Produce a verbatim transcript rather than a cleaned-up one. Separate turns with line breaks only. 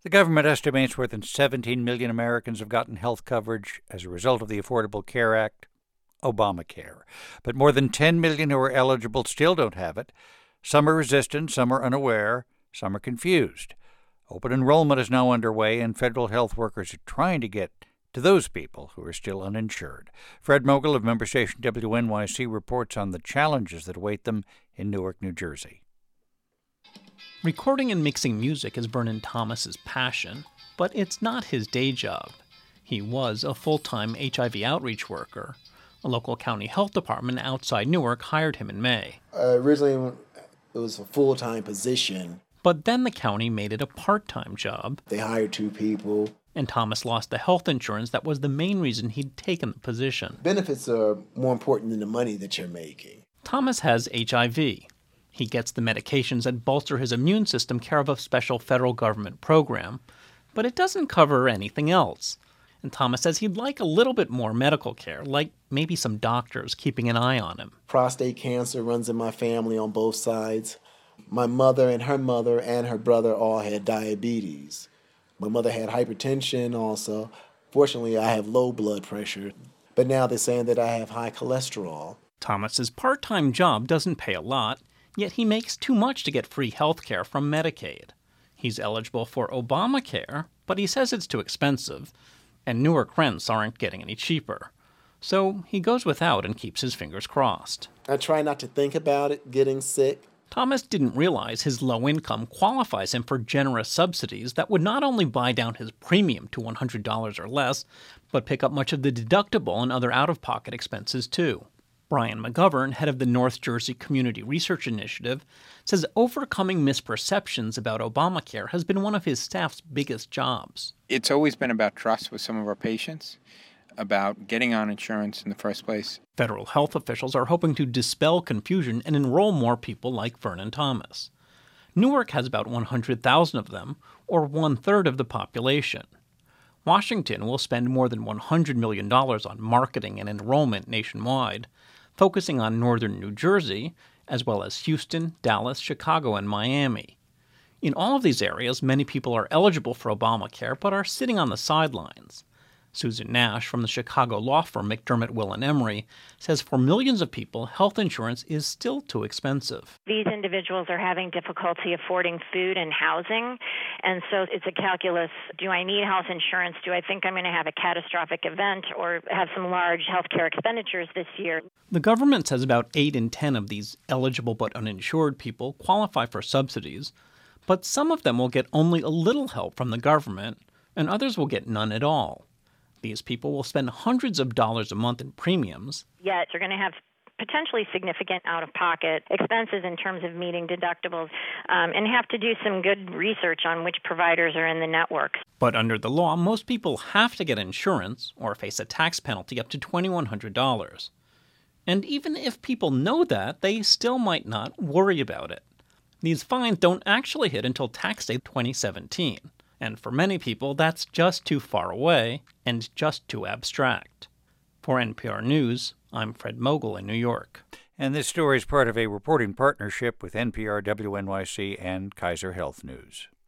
The government estimates more than seventeen million Americans have gotten health coverage as a result of the Affordable Care Act, Obamacare. But more than ten million who are eligible still don't have it. Some are resistant, some are unaware, some are confused. Open enrollment is now underway, and federal health workers are trying to get to those people who are still uninsured. Fred Mogul of member station W N Y C reports on the challenges that await them in Newark, New Jersey.
Recording and mixing music is Vernon Thomas's passion, but it's not his day job. He was a full-time H I V outreach worker. A local county health department outside Newark hired him in May.
Uh, originally, it was a full-time position.
But then the county made it a part-time job.
They hired two people.
And Thomas lost the health insurance that was the main reason he'd taken the position.
Benefits are more important than the money that you're making.
Thomas has H I V. He gets the medications that bolster his immune system care of a special federal government program, but it doesn't cover anything else. And Thomas says he'd like a little bit more medical care, like maybe some doctors keeping an eye on him.
Prostate cancer runs in my family on both sides. My mother and her mother and her brother all had diabetes. My mother had hypertension also. Fortunately, I have low blood pressure, but now they're saying that I have high cholesterol.
Thomas's part-time job doesn't pay a lot, yet he makes too much to get free health care from Medicaid. He's eligible for Obamacare, but he says it's too expensive, and Newark rents aren't getting any cheaper. So he goes without and keeps his fingers crossed.
I try not to think about it, getting sick.
Thomas didn't realize his low income qualifies him for generous subsidies that would not only buy down his premium to one hundred dollars or less, but pick up much of the deductible and other out-of-pocket expenses too. Brian McGovern, head of the North Jersey Community Research Initiative, says overcoming misperceptions about Obamacare has been one of his staff's biggest jobs.
It's always been about trust with some of our patients, about getting on insurance in the first place.
Federal health officials are hoping to dispel confusion and enroll more people like Vernon Thomas. Newark has about one hundred thousand of them, or one-third of the population. Washington will spend more than one hundred million dollars on marketing and enrollment nationwide, focusing on northern New Jersey, as well as Houston, Dallas, Chicago, and Miami. In all of these areas, many people are eligible for Obamacare but are sitting on the sidelines. Susan Nash from the Chicago law firm McDermott, Will and Emery says for millions of people, health insurance is still too expensive.
These individuals are having difficulty affording food and housing, and so it's a calculus. Do I need health insurance? Do I think I'm going to have a catastrophic event or have some large health care expenditures this year?
The government says about eight in ten of these eligible but uninsured people qualify for subsidies, but some of them will get only a little help from the government, and others will get none at all. These people will spend hundreds of dollars a month in premiums.
Yet you're going to have potentially significant out-of-pocket expenses in terms of meeting deductibles um, and have to do some good research on which providers are in the network.
But under the law, most people have to get insurance or face a tax penalty up to two thousand one hundred dollars. And even if people know that, they still might not worry about it. These fines don't actually hit until tax day twenty seventeen. And for many people, that's just too far away and just too abstract. For N P R News, I'm Fred Mogul in New York.
And this story is part of a reporting partnership with N P R, W N Y C, and Kaiser Health News.